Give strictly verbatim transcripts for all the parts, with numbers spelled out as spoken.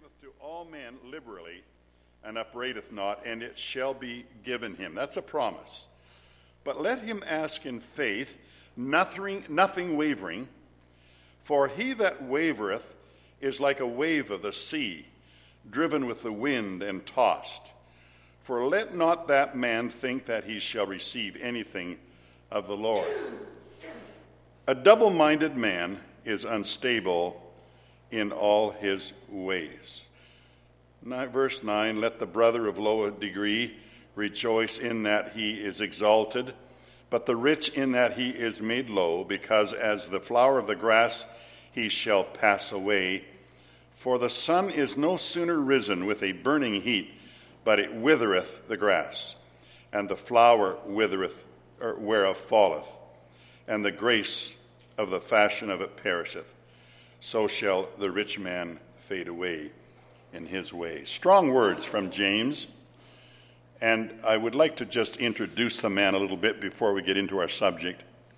giveth to all men liberally, and upbraideth not, and it shall be given him. That's a promise. But let him ask in faith, nothing, nothing wavering, for he that wavereth is like a wave of the sea, driven with the wind and tossed. For let not that man think that he shall receive anything of the Lord. A double-minded man is unstable in all his ways. Verse nine, let the brother of low degree rejoice in that he is exalted, but the rich in that he is made low, because as the flower of the grass he shall pass away. For the sun is no sooner risen with a burning heat, but it withereth the grass, and the flower withereth, or whereof falleth, and the grace of the fashion of it perisheth. So shall the rich man fade away in his way. Strong words from James, and I would like to just introduce the man a little bit before we get into our subject.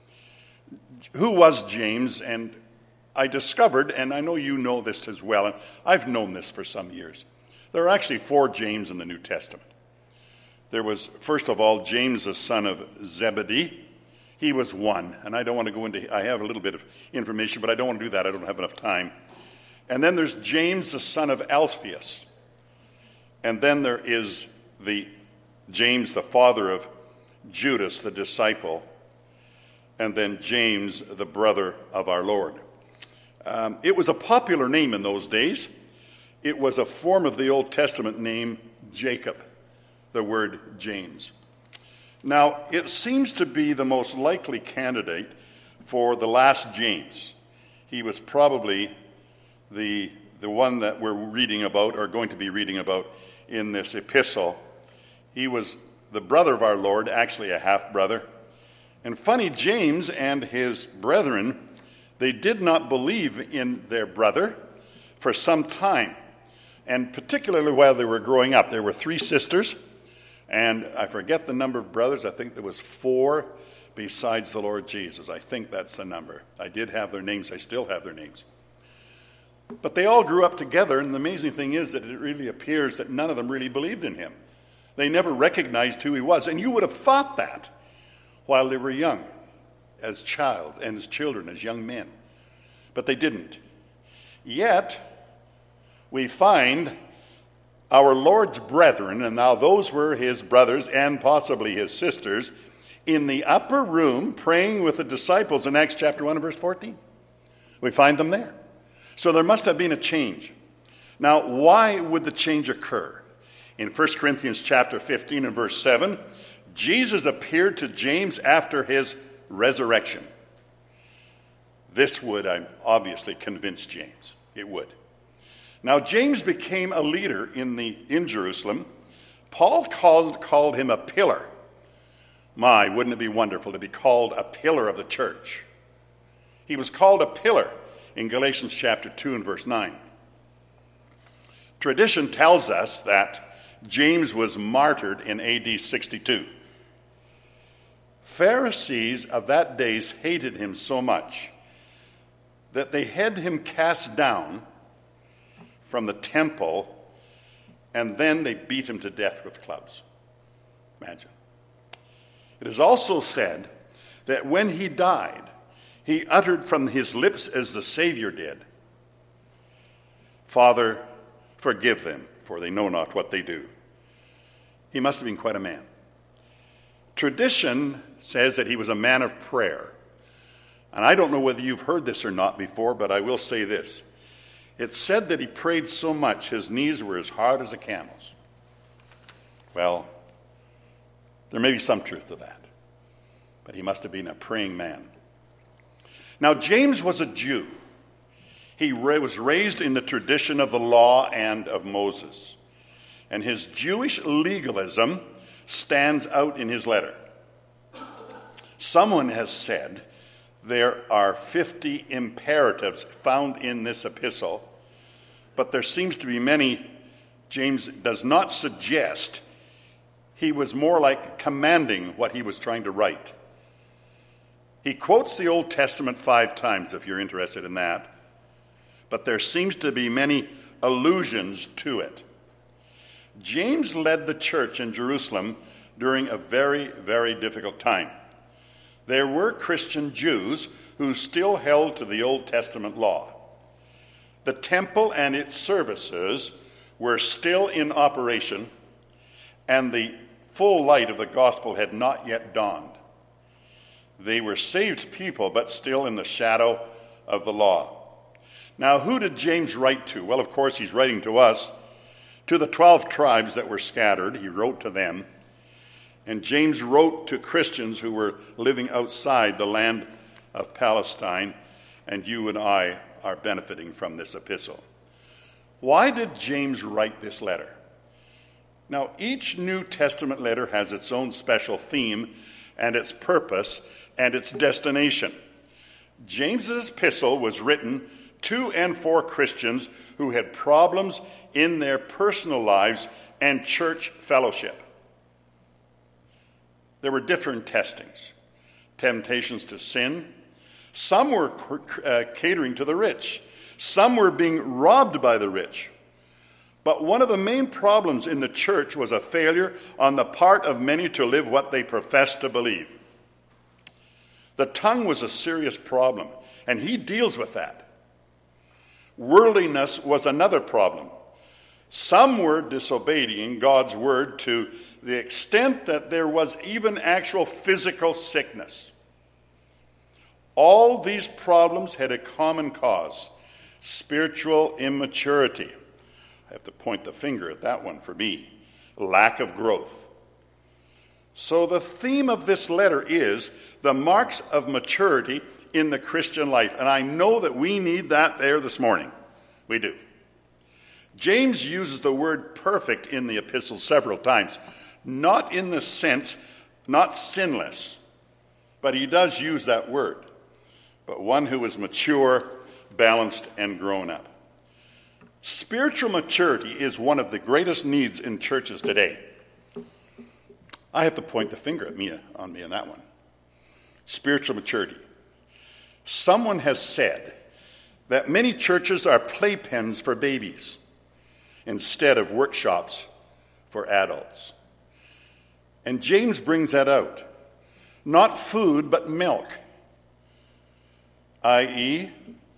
Who was James? And I discovered, and I know you know this as well, and I've known this for some years, there are actually four James in the New Testament. There was, first of all, James, the son of Zebedee. He was one, and I don't want to go into, I have a little bit of information, but I don't want to do that. I don't have enough time. And then there's James, the son of Alphaeus. And then there is the James, the father of Judas, the disciple. And then James, the brother of our Lord. Um, it was a popular name in those days. It was a form of the Old Testament name Jacob, the word James. Now, it seems to be the most likely candidate for the last James. He was probably the, the one that we're reading about, or going to be reading about in this epistle. He was the brother of our Lord, actually a half-brother. And funny, James and his brethren, they did not believe in their brother for some time, and particularly while they were growing up. There were three sisters, and I forget the number of brothers. I think there was four besides the Lord Jesus. I think that's the number. I did have their names. I still have their names. But they all grew up together, and the amazing thing is that it really appears that none of them really believed in him. They never recognized who he was, and you would have thought that while they were young, as child and as children, as young men. But they didn't. Yet, we find our Lord's brethren, and now those were his brothers and possibly his sisters, in the upper room praying with the disciples in Acts chapter one and verse fourteen. We find them there. So there must have been a change. Now, why would the change occur? In First Corinthians chapter fifteen and verse seven, Jesus appeared to James after his resurrection. This would obviously convince James. It would. Now, James became a leader in the in Jerusalem. Paul called, called him a pillar. My, wouldn't it be wonderful to be called a pillar of the church? He was called a pillar in Galatians chapter two and verse nine. Tradition tells us that James was martyred in A D sixty-two. Pharisees of that day hated him so much that they had him cast down from the temple, and then they beat him to death with clubs. Imagine. It is also said that when he died, he uttered from his lips as the Savior did, "Father, forgive them, for they know not what they do." He must have been quite a man. Tradition says that he was a man of prayer. And I don't know whether you've heard this or not before, but I will say this. It's said that he prayed so much his knees were as hard as a camel's. Well, there may be some truth to that. But he must have been a praying man. Now, James was a Jew. He was raised in the tradition of the law and of Moses. And his Jewish legalism stands out in his letter. Someone has said there are fifty imperatives found in this epistle, but there seems to be many. James does not suggest. He was more like commanding what he was trying to write. He quotes the Old Testament five times, if you're interested in that, but there seems to be many allusions to it. James led the church in Jerusalem during a very, very difficult time. There were Christian Jews who still held to the Old Testament law. The temple and its services were still in operation, and the full light of the gospel had not yet dawned. They were saved people, but still in the shadow of the law. Now, who did James write to? Well, of course, he's writing to us, to the twelve tribes that were scattered. He wrote to them. And James wrote to Christians who were living outside the land of Palestine, and you and I are benefiting from this epistle. Why did James write this letter? Now, each New Testament letter has its own special theme and its purpose and its destination. James's epistle was written to and for Christians who had problems in their personal lives and church fellowship. There were different testings, temptations to sin. Some were uh, catering to the rich. Some were being robbed by the rich. But one of the main problems in the church was a failure on the part of many to live what they professed to believe. The tongue was a serious problem, and he deals with that. Worldliness was another problem. Some were disobeying God's word to the extent that there was even actual physical sickness. All these problems had a common cause: spiritual immaturity. I have to point the finger at that one for me. Lack of growth. So the theme of this letter is the marks of maturity in the Christian life. And I know that we need that there this morning. We do. James uses the word perfect in the epistle several times. Not in the sense, not sinless, but he does use that word. But one who is mature, balanced, and grown up. Spiritual maturity is one of the greatest needs in churches today. I have to point the finger at me on me on that one. Spiritual maturity. Someone has said that many churches are playpens for babies instead of workshops for adults. And James brings that out. Not food, but milk, that is,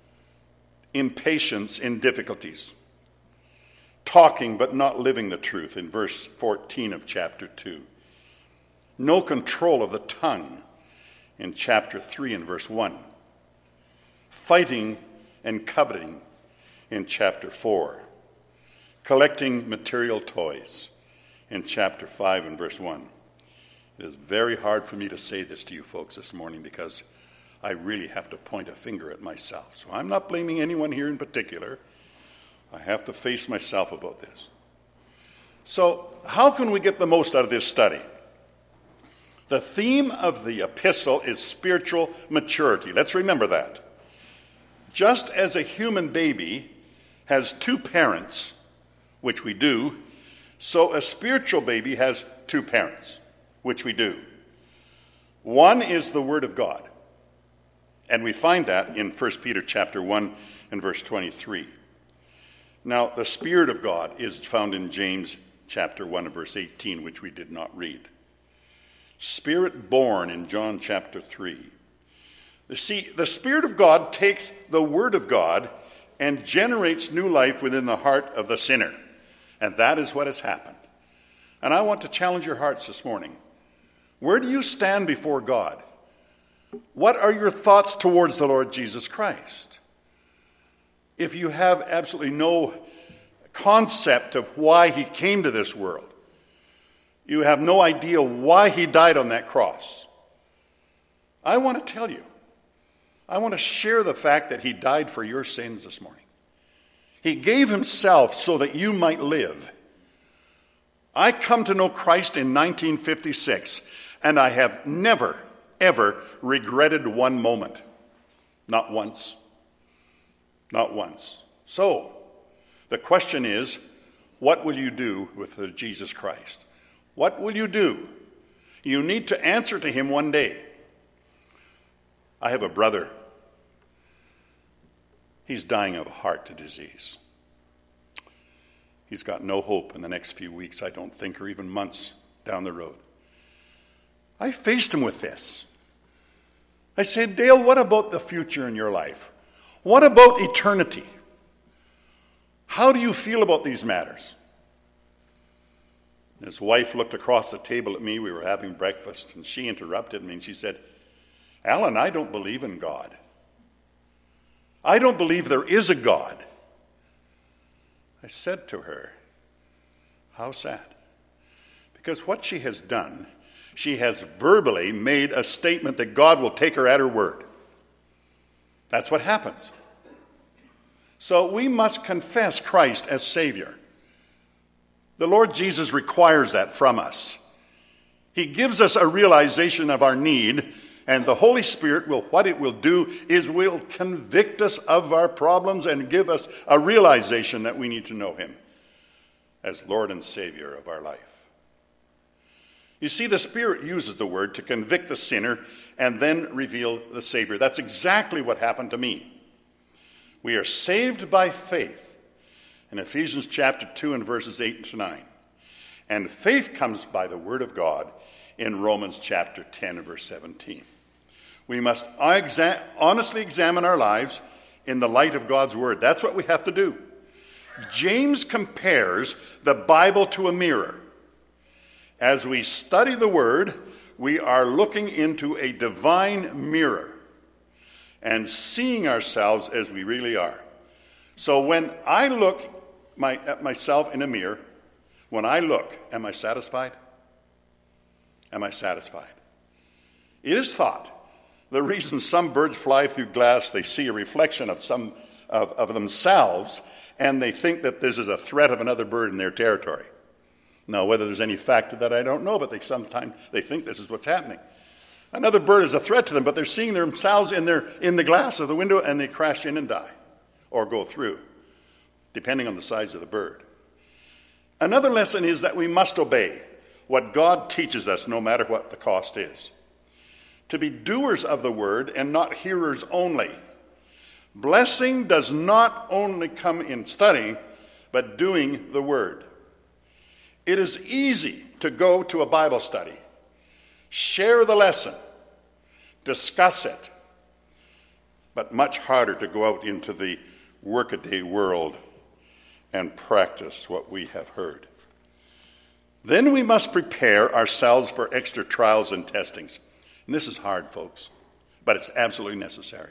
impatience in difficulties. Talking but not living the truth in verse fourteen of chapter two. No control of the tongue in chapter three and verse one. Fighting and coveting in chapter four. Collecting material toys in chapter five and verse one. It is very hard for me to say this to you folks this morning because I really have to point a finger at myself. So I'm not blaming anyone here in particular. I have to face myself about this. So how can we get the most out of this study? The theme of the epistle is spiritual maturity. Let's remember that. Just as a human baby has two parents, which we do, so a spiritual baby has two parents, which we do. One is the Word of God. And we find that in First Peter chapter one and verse twenty-three. Now, the Spirit of God is found in James chapter one and verse eighteen, which we did not read. Spirit born in John chapter three. You see, the Spirit of God takes the Word of God and generates new life within the heart of the sinner. And that is what has happened. And I want to challenge your hearts this morning. Where do you stand before God? What are your thoughts towards the Lord Jesus Christ? If you have absolutely no concept of why he came to this world, you have no idea why he died on that cross, I want to tell you, I want to share the fact that he died for your sins this morning. He gave himself so that you might live. I come to know Christ in nineteen fifty-six, and I have never, ever regretted one moment. Not once. Not once. So, the question is, what will you do with Jesus Christ? What will you do? You need to answer to him one day. I have a brother. He's dying of a heart disease. He's got no hope in the next few weeks, I don't think, or even months down the road. I faced him with this. I said, Dale, what about the future in your life? What about eternity? How do you feel about these matters? His wife looked across the table at me. We were having breakfast, and she interrupted me, and she said, Alan, I don't believe in God. I don't believe there is a God. I said to her, how sad. Because what she has done, she has verbally made a statement that God will take her at her word. That's what happens. So we must confess Christ as Savior. The Lord Jesus requires that from us. He gives us a realization of our need, and the Holy Spirit will, what it will do is will convict us of our problems and give us a realization that we need to know Him as Lord and Savior of our life. You see, the Spirit uses the Word to convict the sinner and then reveal the Savior. That's exactly what happened to me. We are saved by faith in Ephesians chapter two and verses eight to nine. And faith comes by the Word of God in Romans chapter ten and verse seventeen. We must exa- honestly examine our lives in the light of God's Word. That's what we have to do. James compares the Bible to a mirror. As we study the Word, we are looking into a divine mirror and seeing ourselves as we really are. So when I look my, at myself in a mirror, when I look, am I satisfied? Am I satisfied? It is thought the reason some birds fly through glass, they see a reflection of some of, of themselves, and they think that this is a threat of another bird in their territory. Now, whether there's any fact to that, I don't know, but they sometimes they think this is what's happening. Another bird is a threat to them, but they're seeing themselves in their in the glass of the window, and they crash in and die, or go through, depending on the size of the bird. Another lesson is that we must obey what God teaches us, no matter what the cost is. To be doers of the word and not hearers only. Blessing does not only come in studying, but doing the word. It is easy to go to a Bible study, share the lesson, discuss it, but much harder to go out into the workaday world and practice what we have heard. Then we must prepare ourselves for extra trials and testings. And this is hard, folks, but it's absolutely necessary.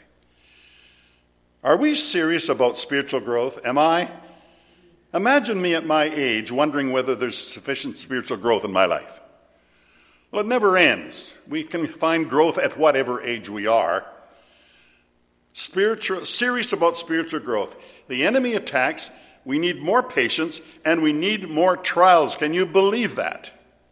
Are we serious about spiritual growth? Am I? Imagine me at my age wondering whether there's sufficient spiritual growth in my life. Well, it never ends. We can find growth at whatever age we are. Spiritual, serious about spiritual growth. The enemy attacks. We need more patience, and we need more trials. Can you believe that?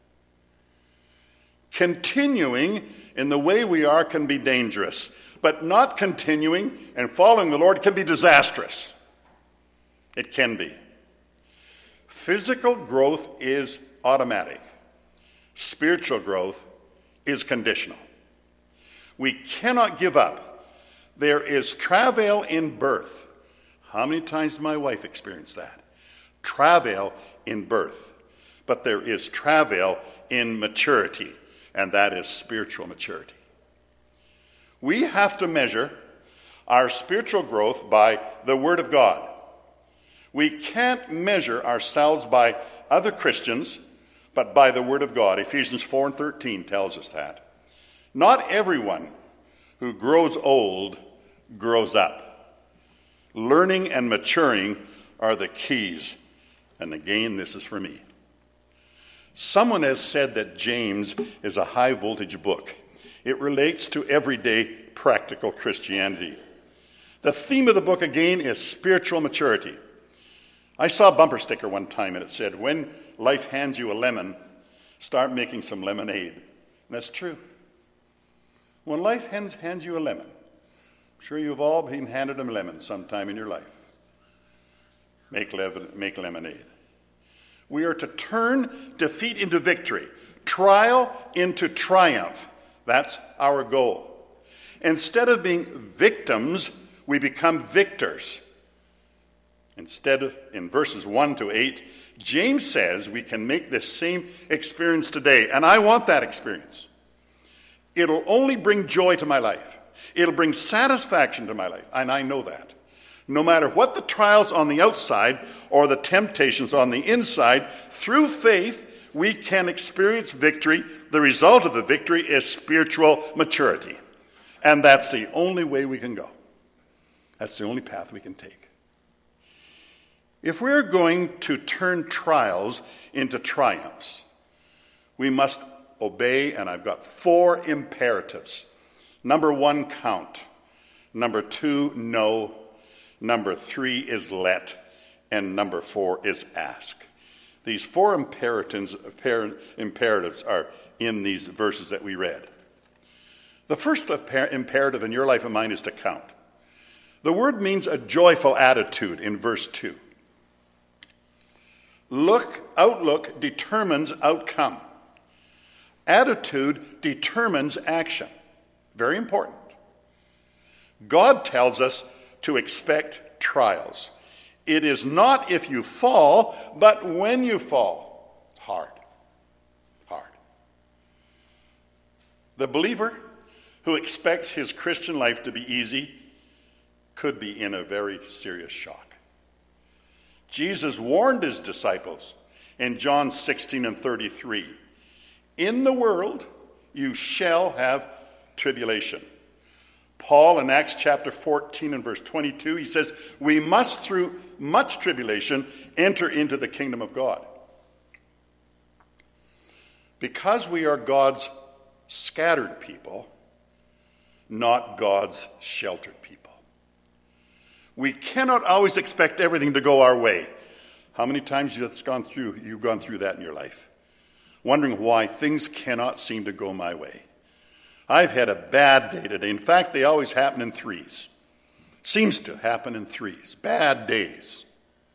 Continuing in the way we are can be dangerous, but not continuing and following the Lord can be disastrous. It can be. Physical growth is automatic. Spiritual growth is conditional. We cannot give up. There is travail in birth. How many times did my wife experience that? Travail in birth. But there is travail in maturity, and that is spiritual maturity. We have to measure our spiritual growth by the Word of God. We can't measure ourselves by other Christians, but by the Word of God. Ephesians four and thirteen tells us that. Not everyone who grows old grows up. Learning and maturing are the keys. And again, this is for me. Someone has said that James is a high-voltage book. It relates to everyday practical Christianity. The theme of the book, again, is spiritual maturity. I saw a bumper sticker one time, and it said, when life hands you a lemon, start making some lemonade. And that's true. When life hands, hands you a lemon, I'm sure you've all been handed a lemon sometime in your life. Make, le- make lemonade. We are to turn defeat into victory, trial into triumph. That's our goal. Instead of being victims, we become victors. Instead of in verses one to eight, James says we can make this same experience today, and I want that experience. It'll only bring joy to my life. It'll bring satisfaction to my life, and I know that. No matter what the trials on the outside or the temptations on the inside, through faith, we can experience victory. The result of the victory is spiritual maturity. And that's the only way we can go. That's the only path we can take. If we're going to turn trials into triumphs, we must obey, and I've got four imperatives. Number one, count. Number two, know. Number three is let. And number four is ask. These four imperatives, imperatives are in these verses that we read. The first imperative in your life and mine is to count. The word means a joyful attitude in verse two. Look, outlook determines outcome. Attitude determines action. Very important. God tells us to expect trials. It is not if you fall, but when you fall. Hard. Hard. The believer who expects his Christian life to be easy could be in a very serious shock. Jesus warned his disciples in John sixteen and thirty-three, in the world you shall have tribulation. Paul in Acts chapter fourteen and verse twenty-two, he says, we must through much tribulation enter into the kingdom of God. Because we are God's scattered people, not God's sheltered people. We cannot always expect everything to go our way. How many times you've gone through, you've gone through that in your life? Wondering why things cannot seem to go my way. I've had a bad day today. In fact, they always happen in threes. Seems to happen in threes. Bad days.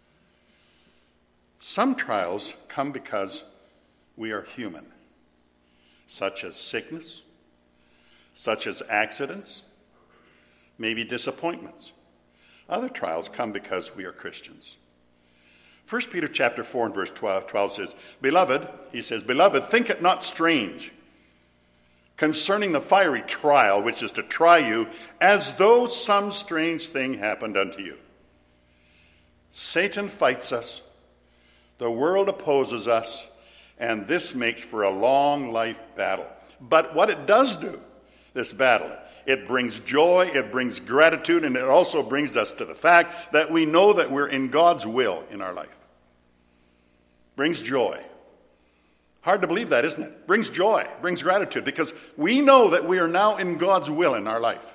Some trials come because we are human, such as sickness, such as accidents, maybe disappointments. Other trials come because we are Christians. First Peter chapter four and verse twelve, twelve says, Beloved, he says, Beloved, think it not strange concerning the fiery trial which is to try you, as though some strange thing happened unto you. Satan fights us, the world opposes us, and this makes for a long life battle. But what it does do, this battle, it brings joy, it brings gratitude, and it also brings us to the fact that we know that we're in God's will in our life. Brings joy. Hard to believe that, isn't it? Brings joy, brings gratitude, because we know that we are now in God's will in our life.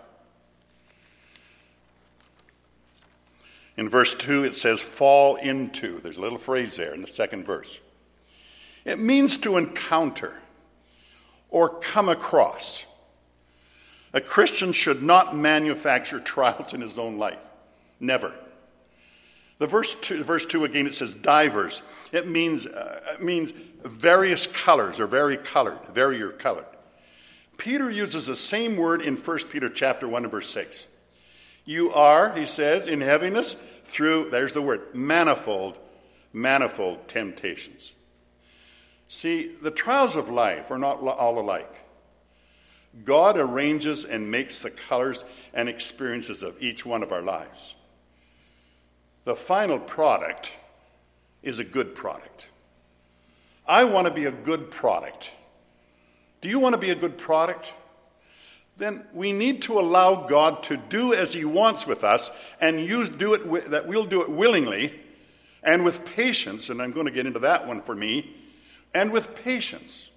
In verse two, it says, fall into. There's a little phrase there in the second verse. It means to encounter or come across. A Christian should not manufacture trials in his own life. Never. The verse two, verse two again, it says divers. It means, uh, it means various colors or very colored, varier colored. Peter uses the same word in First Peter chapter one and verse six. You are, he says, in heaviness through, there's the word, manifold, manifold temptations. See, the trials of life are not all alike. God arranges and makes the colors and experiences of each one of our lives. The final product is a good product. I want to be a good product. Do you want to be a good product? Then we need to allow God to do as he wants with us and use do it that we'll do it willingly and with patience, and I'm going to get into that one for me, and with patience.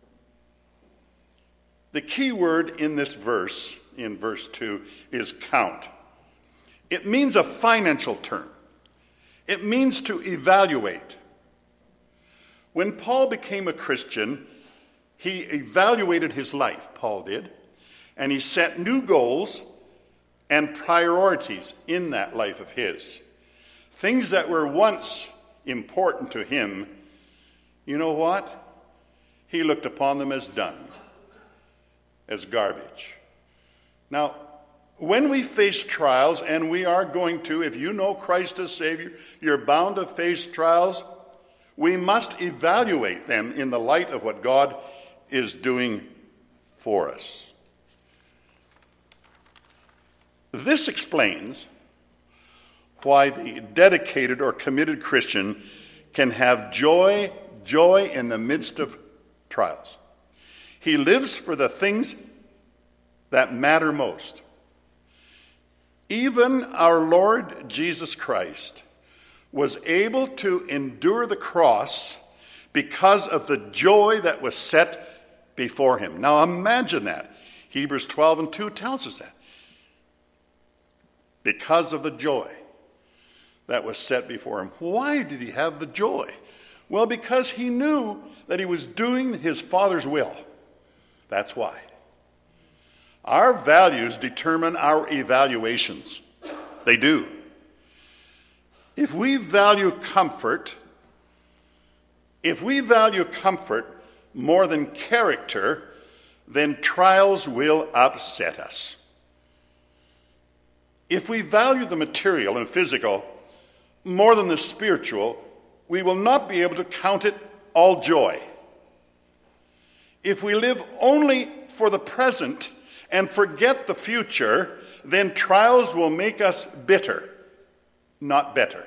The key word in this verse, in verse two, is count. It means a financial term. It means to evaluate. When Paul became a Christian, he evaluated his life, Paul did, and he set new goals and priorities in that life of his. Things that were once important to him, you know what? He looked upon them as done, as garbage. Now, when we face trials, and we are going to, if you know Christ as Savior, you're bound to face trials, we must evaluate them in the light of what God is doing for us. This explains why the dedicated or committed Christian can have joy, joy in the midst of trials. He lives for the things that matter most. Even our Lord Jesus Christ was able to endure the cross because of the joy that was set before him. Now imagine that. Hebrews twelve and two tells us that. Because of the joy that was set before him. Why did he have the joy? Well, because he knew that he was doing his Father's will. That's why. Our values determine our evaluations. They do. If we value comfort, if we value comfort more than character, then trials will upset us. If we value the material and physical more than the spiritual, we will not be able to count it all joy. If we live only for the present and forget the future, then trials will make us bitter, not better.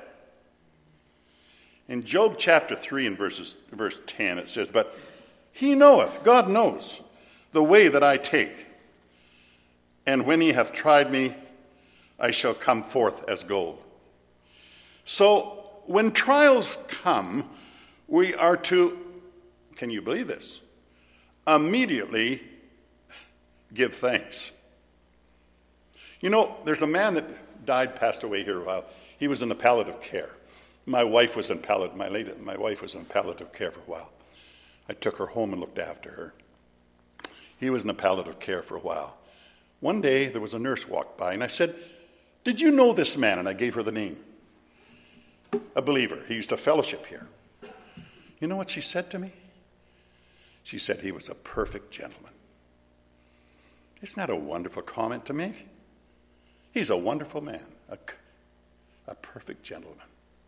In Job chapter three and verses, verse ten, it says, "But he knoweth," God knows, "the way that I take. And when he hath tried me, I shall come forth as gold." So when trials come, we are to, can you believe this? Immediately give thanks. You know, there's a man that died, passed away here a while. He was in the palliative care. My wife was in palliative, my lady, my wife was in palliative care for a while. I took her home and looked after her. He was in the palliative care for a while. One day there was a nurse walked by and I said, "Did you know this man?" And I gave her the name. A believer. He used to fellowship here. You know what she said to me? She said he was a perfect gentleman. Isn't that a wonderful comment to make? He's a wonderful man, a, a perfect gentleman.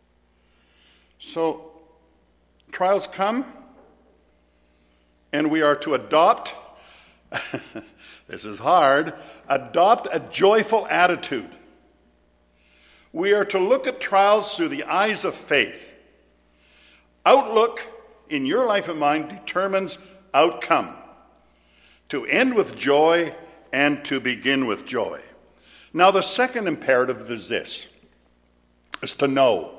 So, trials come, and we are to adopt, this is hard, adopt a joyful attitude. We are to look at trials through the eyes of faith. Outlook in your life and mine determines outcome. To end with joy and to begin with joy. Now the second imperative is this, is to know.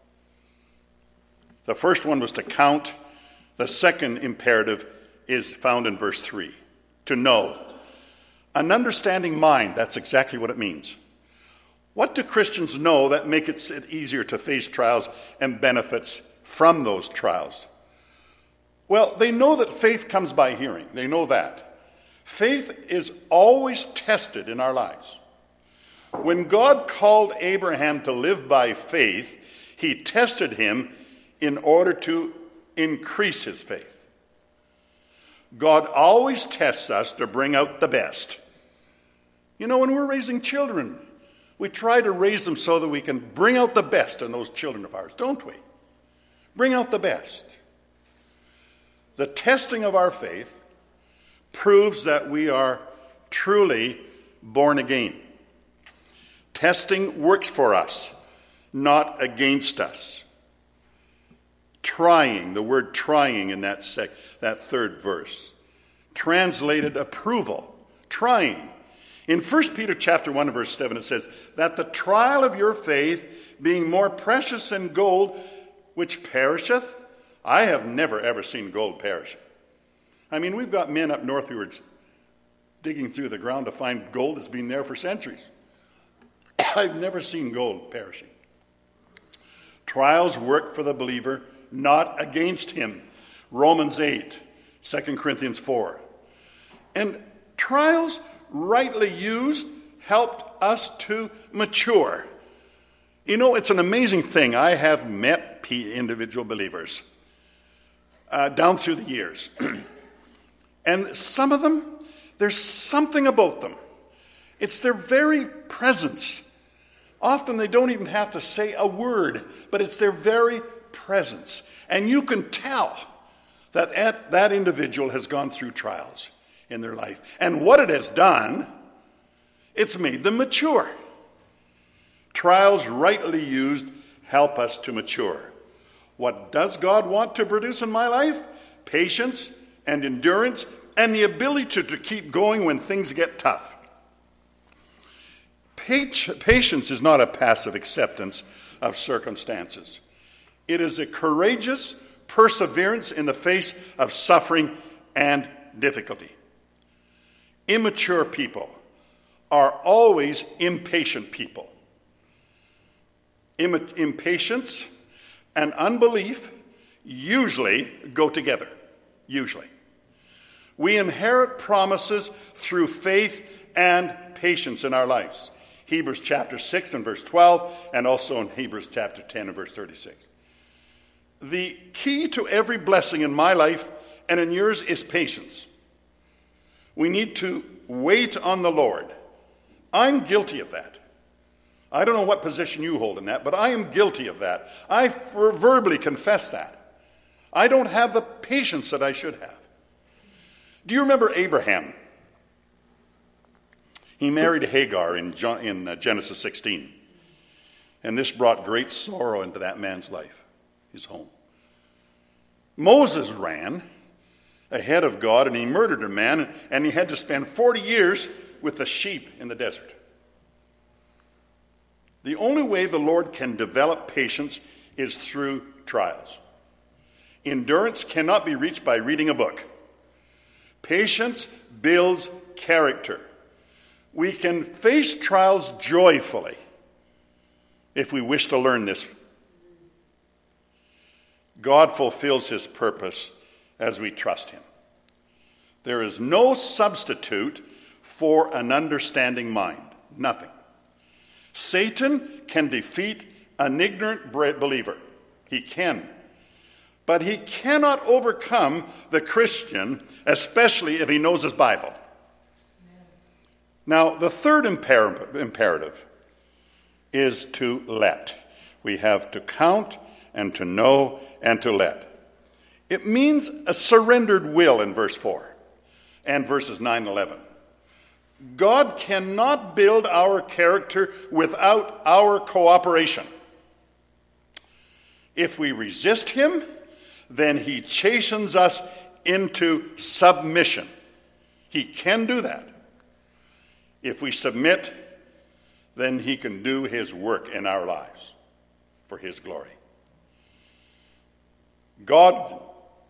The first one was to count. The second imperative is found in verse three, to know. An understanding mind, that's exactly what it means. What do Christians know that makes it easier to face trials and benefits from those trials? Well, they know that faith comes by hearing. They know that. Faith is always tested in our lives. When God called Abraham to live by faith, he tested him in order to increase his faith. God always tests us to bring out the best. You know, when we're raising children, we try to raise them so that we can bring out the best in those children of ours, don't we? Bring out the best. The testing of our faith proves that we are truly born again. Testing works for us, not against us. Trying, the word trying in that sec, that third verse, translated approval, trying. In First Peter chapter one, verse seven, it says, "That the trial of your faith, being more precious than gold, which perisheth," I have never, ever seen gold perishing. I mean, we've got men up north who are digging through the ground to find gold that's been there for centuries. I've never seen gold perishing. Trials work for the believer, not against him. Romans eight, Second Corinthians four. And trials, rightly used, helped us to mature. You know, it's an amazing thing. I have met individual believers uh, down through the years. And some of them, there's something about them. It's their very presence. Often they don't even have to say a word, but it's their very presence. And you can tell that that individual has gone through trials in their life. And what it has done, it's made them mature. Trials rightly used help us to mature. What does God want to produce in my life? Patience and endurance and the ability to, to keep going when things get tough. Patience is not a passive acceptance of circumstances. It is a courageous perseverance in the face of suffering and difficulty. Immature people are always impatient people. Im- impatience and unbelief usually go together. Usually. We inherit promises through faith and patience in our lives. Hebrews chapter six and verse twelve, and also in Hebrews chapter ten and verse thirty-six. The key to every blessing in my life and in yours is patience. We need to wait on the Lord. I'm guilty of that. I don't know what position you hold in that, but I am guilty of that. I verbally confess that. I don't have the patience that I should have. Do you remember Abraham? He married Hagar in Genesis sixteen. And this brought great sorrow into that man's life, his home. Moses ran ahead of God, and he murdered a man, and he had to spend forty years with the sheep in the desert. The only way the Lord can develop patience is through trials. Endurance cannot be reached by reading a book. Patience builds character. We can face trials joyfully if we wish to learn this. God fulfills his purpose as we trust him. There is no substitute for an understanding mind. Nothing. Satan can defeat an ignorant believer. He can. But he cannot overcome the Christian, especially if he knows his Bible. Now, the third imper- imperative is to let. We have to count and to know and to let. It means a surrendered will in verse four and verses nine and eleven. God cannot build our character without our cooperation. If we resist him, then he chastens us into submission. He can do that. If we submit, then he can do his work in our lives for his glory. God,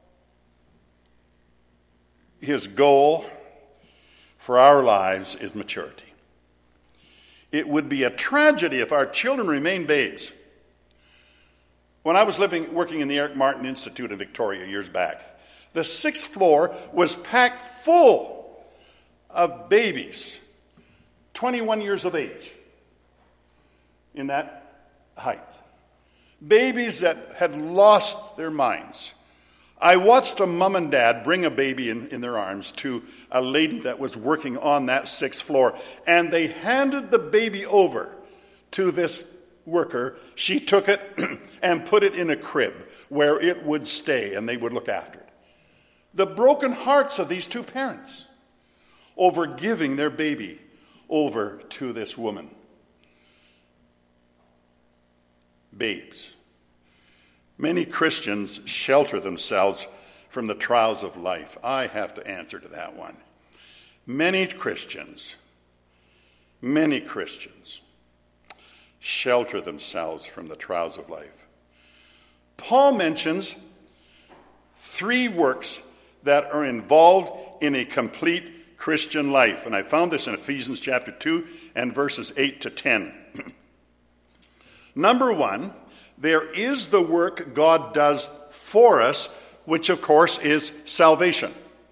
his goal for our lives is maturity. It would be a tragedy if our children remain babes. When I was living, working in the Eric Martin Institute in Victoria years back, the sixth floor was packed full of babies, twenty-one years of age, in that height. Babies that had lost their minds. I watched a mom and dad bring a baby in, in their arms to a lady that was working on that sixth floor, and they handed the baby over to this worker. She took it and put it in a crib where it would stay, and they would look after it. The broken hearts of these two parents over giving their baby over to this woman. Babes. Many Christians shelter themselves from the trials of life. I have to answer to that one. Many Christians, many Christians shelter themselves from the trials of life. Paul mentions three works that are involved in a complete Christian life. And I found this in Ephesians chapter two and verses eight to ten. Number one, there is the work God does for us, which of course is salvation.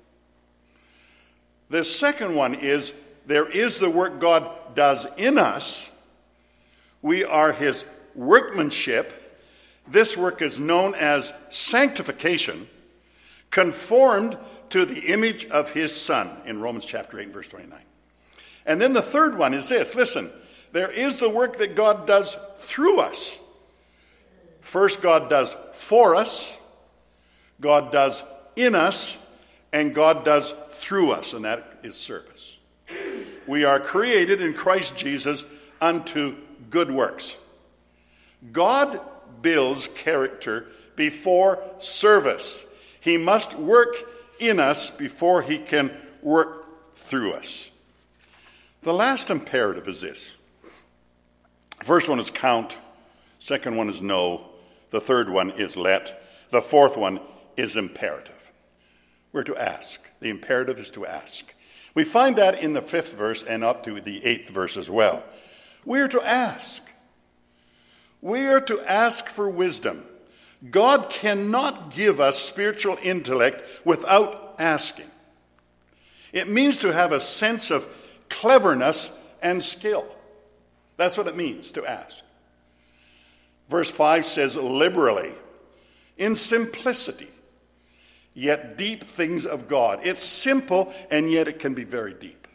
The second one is there is the work God does in us. We are his workmanship. This work is known as sanctification, conformed to the image of his Son in Romans chapter eight, verse twenty-nine. And then the third one is this. Listen, there is the work that God does through us. First, God does for us, God does in us, and God does through us, and that is service. We are created in Christ Jesus unto good works. God builds character before service. He must work in us before he can work through us. The last imperative is this. The first one is count. Second one is know. The third one is let. The fourth one is imperative. We're to ask. The imperative is to ask. We find that in the fifth verse and up to the eighth verse as well. We are to ask. We are to ask for wisdom. God cannot give us spiritual intellect without asking. It means to have a sense of cleverness and skill. That's what it means to ask. Verse five says, liberally, in simplicity, yet deep things of God. It's simple, and yet it can be very deep.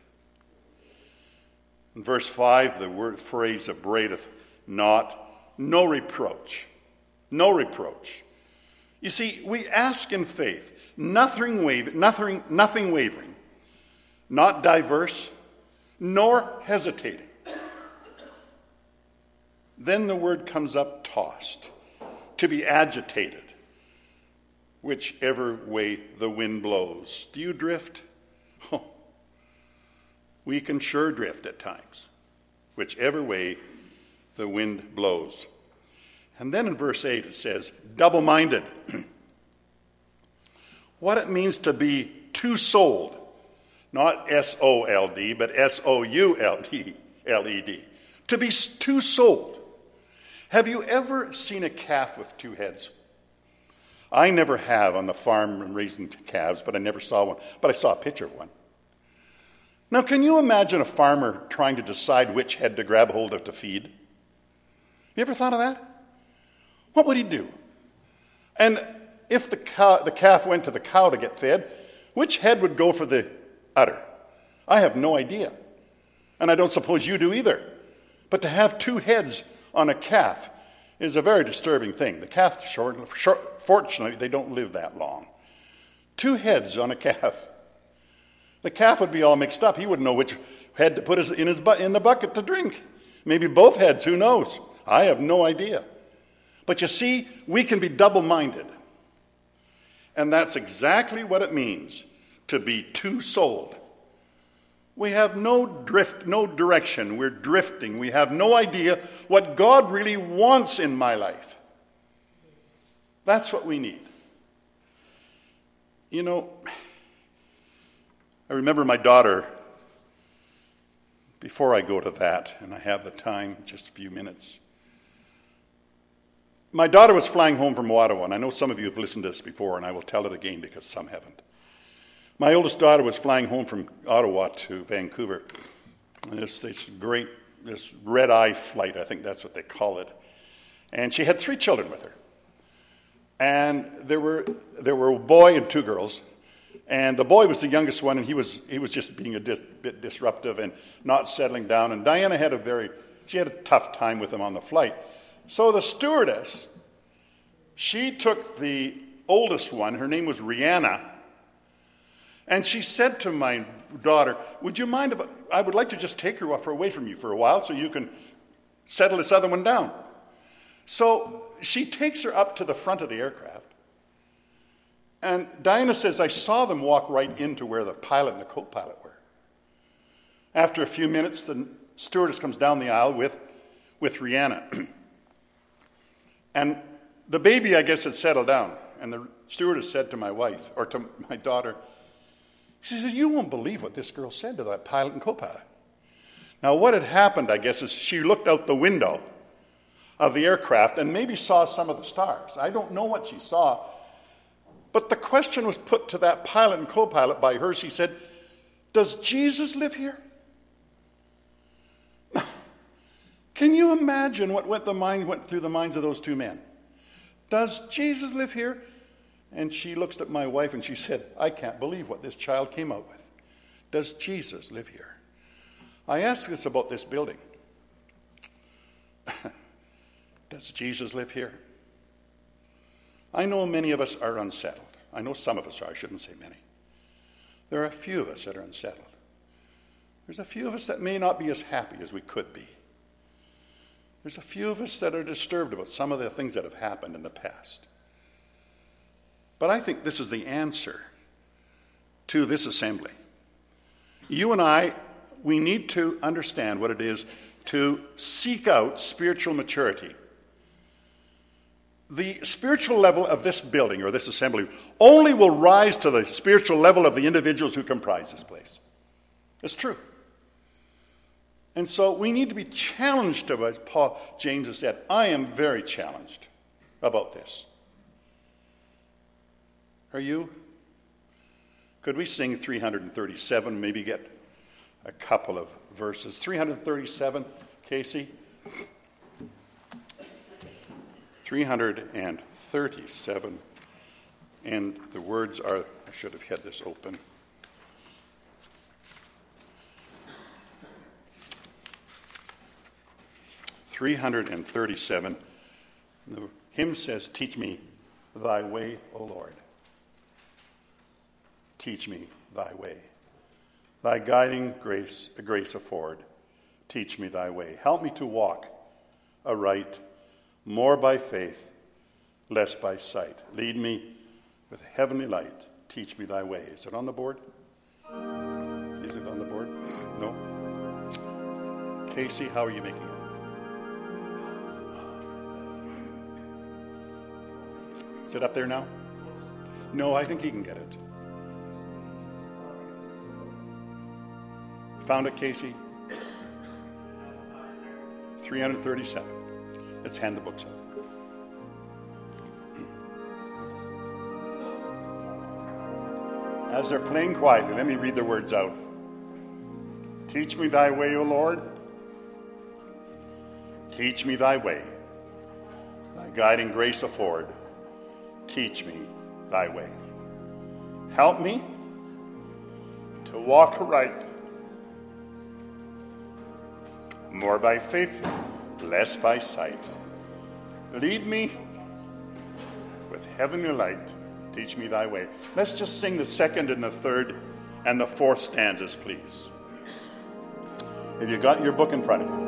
In verse five, the word phrase abradeth not, no reproach. No reproach. You see, we ask in faith, nothing wavering, nothing, nothing wavering, not diverse, nor hesitating. Then the word comes up, tossed, to be agitated, whichever way the wind blows. Do you drift? Oh, we can sure drift at times, whichever way the wind blows. And then in verse eight it says, double-minded. What it means to be two-souled, not S O L D, but S O U L D, L E D. To be two-souled. Have you ever seen a calf with two heads? I never have on the farm raising calves, but I never saw one. But I saw a picture of one. Now, can you imagine a farmer trying to decide which head to grab hold of to feed? You ever thought of that? What would he do? And if the cow, the calf went to the cow to get fed, which head would go for the udder? I have no idea. And I don't suppose you do either. But to have two heads on a calf is a very disturbing thing. The calf, short, short, fortunately, they don't live that long. Two heads on a calf. The calf would be all mixed up. He wouldn't know which head to put his, in, his, in the bucket to drink. Maybe both heads, who knows? I have no idea. But you see, we can be double-minded. And that's exactly what it means to be two-souled. We have no drift, no direction. We're drifting. We have no idea what God really wants in my life. That's what we need. You know, I remember my daughter, before I go to that, and I have the time, just a few minutes. My daughter was flying home from Ottawa, and I know some of you have listened to this before, and I will tell it again because some haven't. My oldest daughter was flying home from Ottawa to Vancouver. And this, this great, this red-eye flight, I think that's what they call it. And she had three children with her. And there were there were a boy and two girls. And the boy was the youngest one, and he was he was just being a dis, bit disruptive and not settling down. And Diana had a very, she had a tough time with him on the flight. So the stewardess, she took the oldest one, her name was Rihanna, and she said to my daughter, would you mind if I would like to just take her away from you for a while so you can settle this other one down? So she takes her up to the front of the aircraft. And Diana says, I saw them walk right into where the pilot and the co-pilot were. After a few minutes, the stewardess comes down the aisle with, with Rihanna. And the baby, I guess, had settled down. And the stewardess said to my wife, or to my daughter, she said, you won't believe what this girl said to that pilot and co-pilot. Now, what had happened, I guess, is she looked out the window of the aircraft and maybe saw some of the stars. I don't know what she saw. But the question was put to that pilot and co-pilot by her. She said, does Jesus live here? Can you imagine what went, the mind, went through the minds of those two men? Does Jesus live here? And she looks at my wife and she said, I can't believe what this child came out with. Does Jesus live here? I ask this about this building. Does Jesus live here? I know many of us are unsettled. I know some of us are. I shouldn't say many. There are a few of us that are unsettled. There's a few of us that may not be as happy as we could be. There's a few of us that are disturbed about some of the things that have happened in the past. But I think this is the answer to this assembly. You and I, we need to understand what it is to seek out spiritual maturity. The spiritual level of this building or this assembly only will rise to the spiritual level of the individuals who comprise this place. It's true. And so we need to be challenged, as Paul James has said. I am very challenged about this. Are you? Could we sing three hundred thirty-seven, maybe get a couple of verses? three hundred thirty-seven, Casey? three hundred thirty-seven, and the words are, I should have had this open. three hundred thirty-seven, the hymn says, "Teach me thy way, O Lord. Teach me thy way. Thy guiding grace, grace afford. Teach me thy way. Help me to walk aright, more by faith, less by sight. Lead me with heavenly light. Teach me thy way." Is it on the board? Is it on the board? No? Casey, how are you making it? Is it up there now? No, I think he can get it. Found it, Casey? three hundred thirty-seven. Let's hand the books out. As they're playing quietly, let me read the words out. Teach me thy way, O Lord. Teach me thy way. Thy guiding grace afford. Teach me thy way. Help me to walk aright, more by faith, less by sight. Lead me with heavenly light. Teach me thy way. Let's just sing the second and the third and the fourth stanzas, please. Have you got your book in front of you?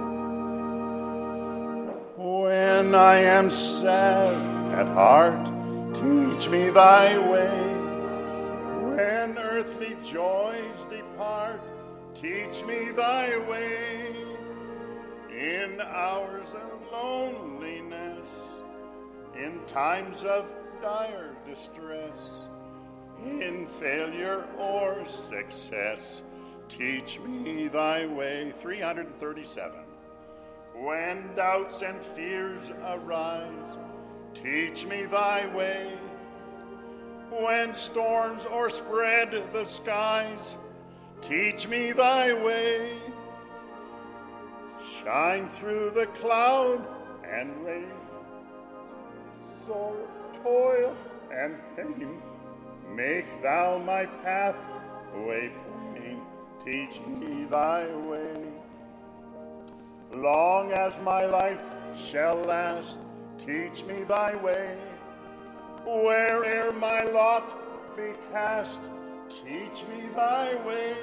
When I am sad at heart, teach me thy way. When earthly joys depart, teach me thy way. In hours of loneliness, in times of dire distress, in failure or success, teach me thy way. three hundred thirty-seven. When doubts and fears arise, teach me thy way. When storms o'erspread the skies, teach me thy way. Shine through the cloud and rain, sorrow, toil, and pain. Make thou my pathway plain. Teach me thy way. Long as my life shall last, teach me thy way. Where'er my lot be cast, teach me thy way.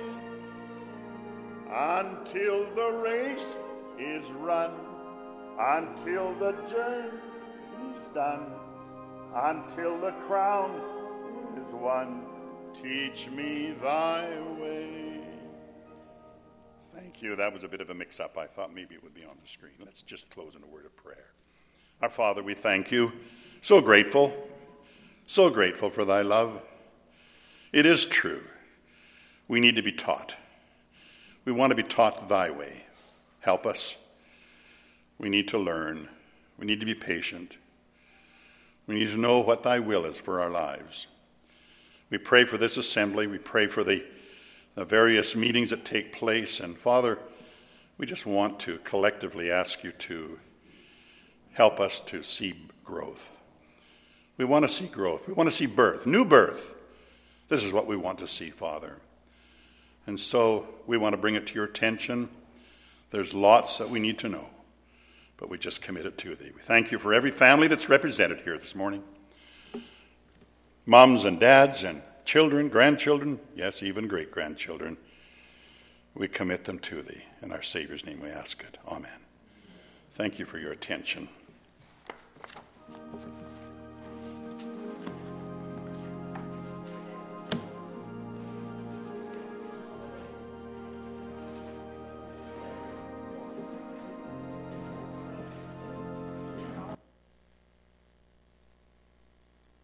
Until the race is run, until the journey is done, until the crown is won, teach me thy way. Thank you. That was a bit of a mix-up. I thought maybe it would be on the screen. Let's just close in a word of prayer. Our Father, we thank you. So grateful, so grateful for thy love. It is true. We need to be taught. We want to be taught thy way. Help us. We need to learn. We need to be patient. We need to know what thy will is for our lives. We pray for this assembly. We pray for the, the various meetings that take place. And Father, we just want to collectively ask you to help us to see growth. We want to see growth. We want to see birth, new birth. This is what we want to see, Father. And so we want to bring it to your attention. There's lots that we need to know, but we just commit it to thee. We thank you for every family that's represented here this morning. Moms and dads and children, grandchildren, yes, even great-grandchildren. We commit them to thee. In our Savior's name we ask it. Amen. Thank you for your attention.